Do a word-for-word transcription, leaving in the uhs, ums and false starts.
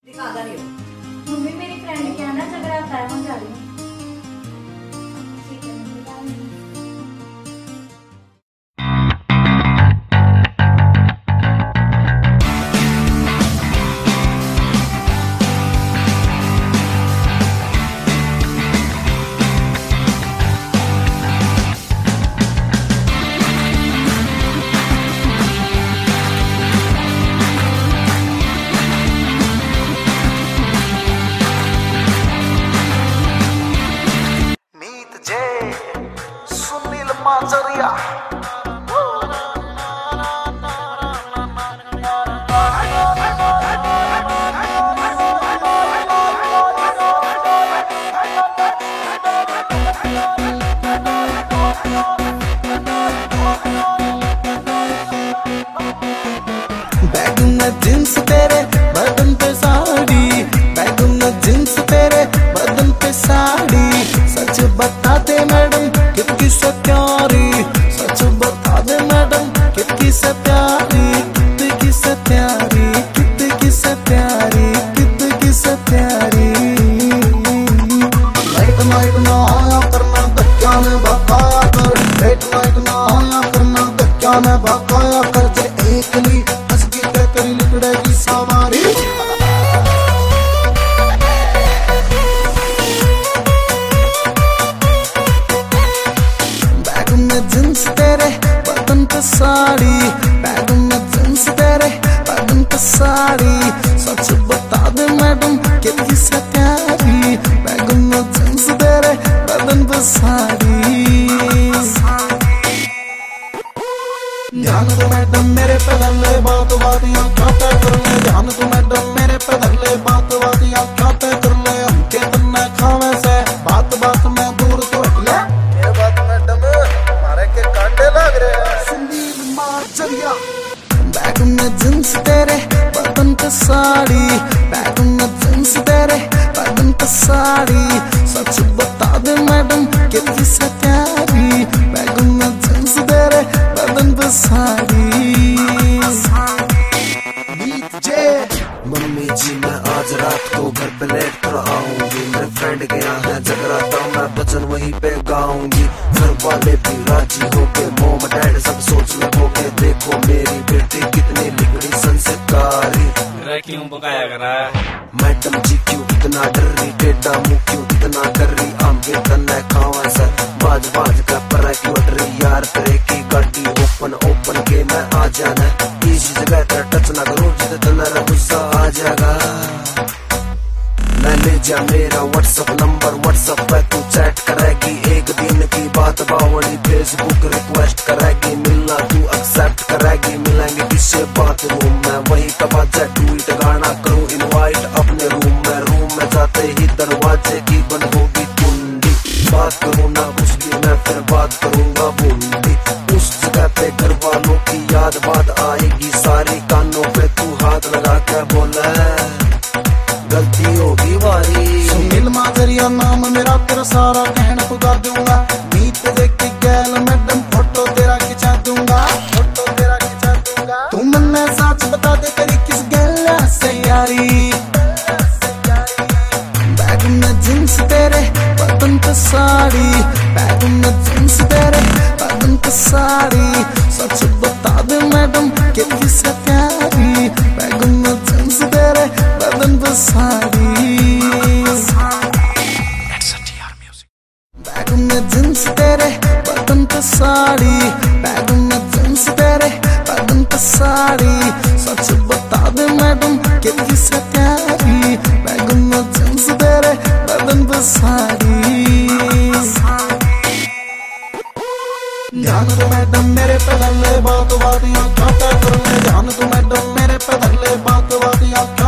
दिखाता नहीं हो। मम्मी मेरी फ्रेंड के यहाँ ना झगड़ा आता है, वहाँ जा रही हूँ। सुनील मांजरिया बैग में जींस तेरे बदन पे साड़ी, बैग में जींस तेरे बदन पे साड़ी। सच बता दे मैडम कितनी से प्यारी, सच बता दे मैडम कितनी से प्यारी, कितनी से प्यारी, कितनी से प्यारी, कितनी से प्यारी। लाइट नाइट ना आया करना धक्का में भगाया कर, लाइट नाइट ना आया करना धक्का में भगाया कर। जे एक ली हंस के तेरी लिकड़ेगी सवारी। जींस तेरे बदन पे साड़ी, बैग में जींस तेरे बदन पे साड़ी। सच बता दे मैडम कितनी से प्यारी, बैग में जींस तेरे बदन पे साड़ी। ध्यान तो मैडम मेरे पे धले बात बात या क्या तय कर ले, ध्यान तो मैडम मेरे पे धले बात बात या क्या तय कर ले। हमके बनना खावे से बात बात में दूर तो हट ले। ये बात मैडम के कांटे लग रहे हैं। सुनील मांजरिया बैग में जींस तेरे बदन पे साड़ी, बैग में जींस तेरे बदन पे साड़ी। सच बता दे मैडम कितनी से प्यारी, बैग में जींस तेरे बदन पे साड़ी। मम्मी जी मैं आज रात को घर पे लेट कर आऊंगी, मेरे फ्रेंड के यहाँ है जगराता, मैं भजन वहीं पे गाऊंगी। घर वाले भी राजी होके, मोम डैड सब सोच में होके, देखो मेरी बेटी कितनी लिगड़ी संस्कारी। क्यों पकाया कर रहा है मैडम जी क्यों इतना डर रही, टेढ़ा मुंह क्यों इतना कर रही। आम के तन्ना खावा सा बाज बाज का पर क्यों अट रही यार। तेरे की गाड़ी ओपन ओपन के मैं आ जाना, इसी जगह तेरा टच ना करूं जिसे तेरा गुस्सा आ जाएगा। मैं ले जा मेरा व्हाट्सएप नंबर, व्हाट्सएप पे तू चैट करेगी। एक दिन की बात बावड़ी फेसबुक रिक्वेस्ट करेगी, मिलना तू एक्सेप्ट करेगी। मिलेंगे किससे बाथरूम में, वही पे बाजा ट्वीट गाना करूं इनवाइट अपने रूम में। रूम में जाते ही दरवाजे की बंद होगी कुंडी, बात करूं ना कुछ भी मैं फिर बात करूंगा बूंदी। उस जगह पे घर वालों की याद बात आएगी सारी, कानों पे तू हाथ लगा के बोले गलती होगी वारी। सुनील मांजरिया नाम मेरा, तेरा सारा कहना पुकार दूंगा। नीत देख के गैल मैडम फोटो तेरा खिंचा दूंगा, फोटो तेरा खिंचा दूंगा। तू मन्ने सच बता दे तेरी किस गैल से यारी। बैग में जींस तेरे बदन पे साड़ी, बैग में जींस तेरे बदन पे साड़ी। सच बता दे मैडम कितनी से प्यारी, बैग में जींस तेरे बदन पे साड़ी। बैग में जींस तेरे बदन पे साड़ी, बैग में जींस तेरे बदन पे साड़ी। सच बता दे मैडम कितनी से प्यारी, बैग में जींस तेरे बदन पे साड़ी। ध्यान तो मैडम मेरे पे धले बात बात या क्या तय कर ले, ध्यान तो मैडम मेरे पे धले बात बात या